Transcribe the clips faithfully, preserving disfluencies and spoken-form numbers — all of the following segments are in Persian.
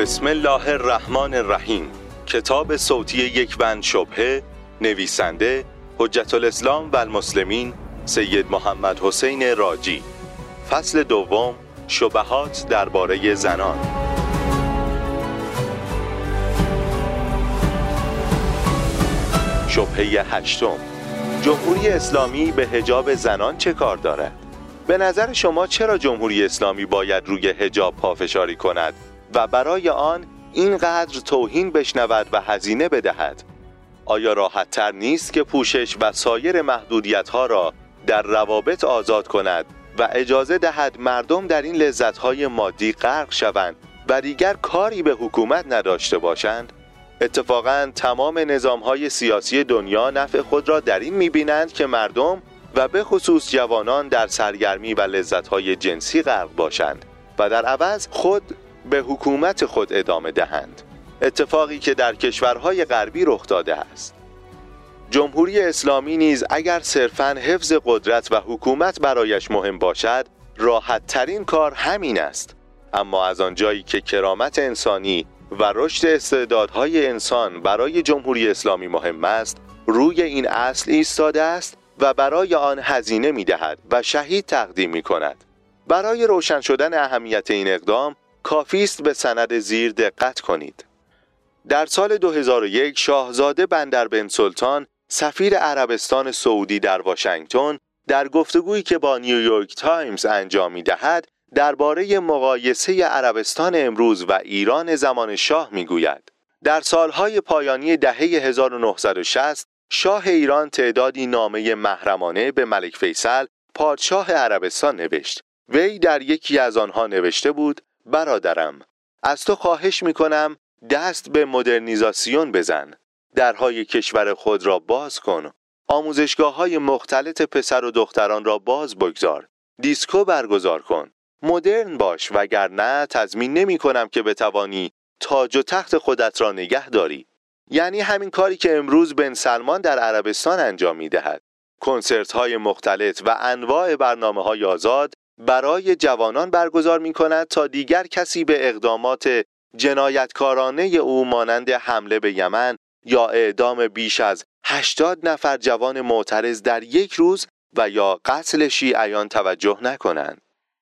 بسم الله الرحمن الرحیم. کتاب صوتی یک بند شبهه، نویسنده حجت الاسلام و المسلمین سید محمد حسین راجی. فصل دوم، شبهات درباره زنان. شبهه هشتم، جمهوری اسلامی به حجاب زنان چه کار دارد؟ به نظر شما چرا جمهوری اسلامی باید روی حجاب پافشاری کند و برای آن اینقدر توهین بشنود و هزینه بدهد؟ آیا راحت تر نیست که پوشش و سایر محدودیت‌ها را در روابط آزاد کند و اجازه دهد مردم در این لذت‌های مادی غرق شوند و دیگر کاری به حکومت نداشته باشند؟ اتفاقاً تمام نظام‌های سیاسی دنیا نفع خود را در این می‌بینند که مردم و به خصوص جوانان در سرگرمی و لذت‌های جنسی غرق باشند و در عوض خود به حکومت خود ادامه دهند، اتفاقی که در کشورهای غربی رخ داده است. جمهوری اسلامی نیز اگر صرفاً حفظ قدرت و حکومت برایش مهم باشد، راحت ترین کار همین است. اما از آنجایی که کرامت انسانی و رشد استعدادهای انسان برای جمهوری اسلامی مهم است، روی این اصل ایستاده است و برای آن هزینه می‌دهد و شهید تقدیم می‌کند. برای روشن شدن اهمیت این اقدام کافی است به سند زیر دقت کنید. در سال دو هزار و یک شاهزاده بندر بن سلطان سفیر عربستان سعودی در واشنگتن در گفتگویی که با نیویورک تایمز انجام می‌دهد درباره مقایسه عربستان امروز و ایران زمان شاه می‌گوید: در سالهای پایانی دهه هزار و نهصد و شصت شاه ایران تعدادی نامه محرمانه به ملک فیصل پادشاه عربستان نوشت. وی در یکی از آنها نوشته بود: برادرم، از تو خواهش میکنم دست به مدرنیزاسیون بزن، درهای کشور خود را باز کن، آموزشگاه‌های مختلط پسر و دختران را باز بگذار، دیسکو برگزار کن، مدرن باش، وگرنه تضمین نمی کنم که بتوانی تاج و تخت خودت را نگه داری. یعنی همین کاری که امروز بن سلمان در عربستان انجام می‌دهد. کنسرت‌های مختلط و انواع برنامه‌های آزاد برای جوانان برگزار می‌کند تا دیگر کسی به اقدامات جنایتکارانه او مانند حمله به یمن یا اعدام بیش از هشتاد نفر جوان معترض در یک روز و یا قتل شیعیان توجه نکنند.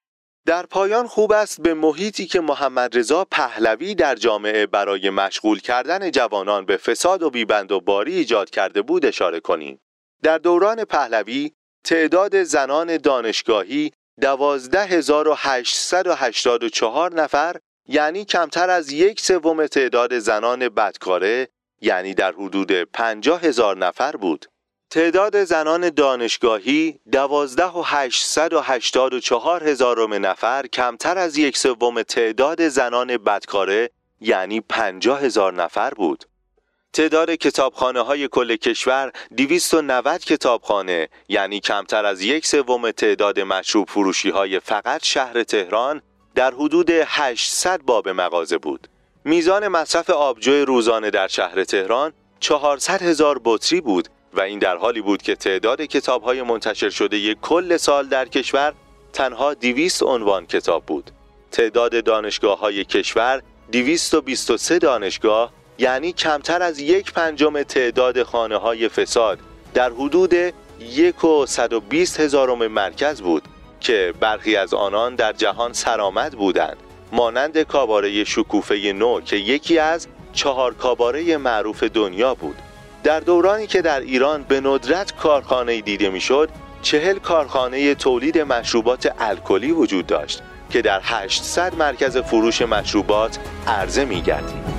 در پایان خوب است به محیطی که محمد رضا پهلوی در جامعه برای مشغول کردن جوانان به فساد و بیبند و باری ایجاد کرده بود اشاره کنیم. در دوران پهلوی تعداد زنان دانشگاهی دوازده هزار و هشتصد و هشتاد و چهار نفر، یعنی کمتر از یک سوم تعداد زنان بدکاره، یعنی در حدود پنجاه هزار نفر بود. تعداد زنان دانشگاهی دوازده و هشتصد و هشتاد و چهار هزارم نفر کمتر از یک سوم تعداد زنان بدکاره، یعنی پنجاه هزار نفر بود. تعداد کتابخانه‌های کل کشور دویست و نود کتابخانه، یعنی کمتر از یک سوم تعداد مشروب فروشی‌های فقط شهر تهران، در حدود هشتصد باب مغازه بود. میزان مصرف آبجو روزانه در شهر تهران چهارصد هزار بطری بود و این در حالی بود که تعداد کتاب‌های منتشر شده کل سال در کشور تنها دویست عنوان کتاب بود. تعداد دانشگاه‌های کشور دویست و بیست و سه دانشگاه، یعنی کمتر از یک پنجم تعداد خانه‌های فساد در حدود یک و صد و بیست هزارم مرکز بود که برخی از آنان در جهان سرآمد بودند، مانند کاباره شکوفه نو که یکی از چهار کاباره معروف دنیا بود. در دورانی که در ایران به ندرت کارخانه‌ای دیده میشد، چهل کارخانه تولید مشروبات الکلی وجود داشت که در هشتصد مرکز فروش مشروبات عرضه می‌گردید.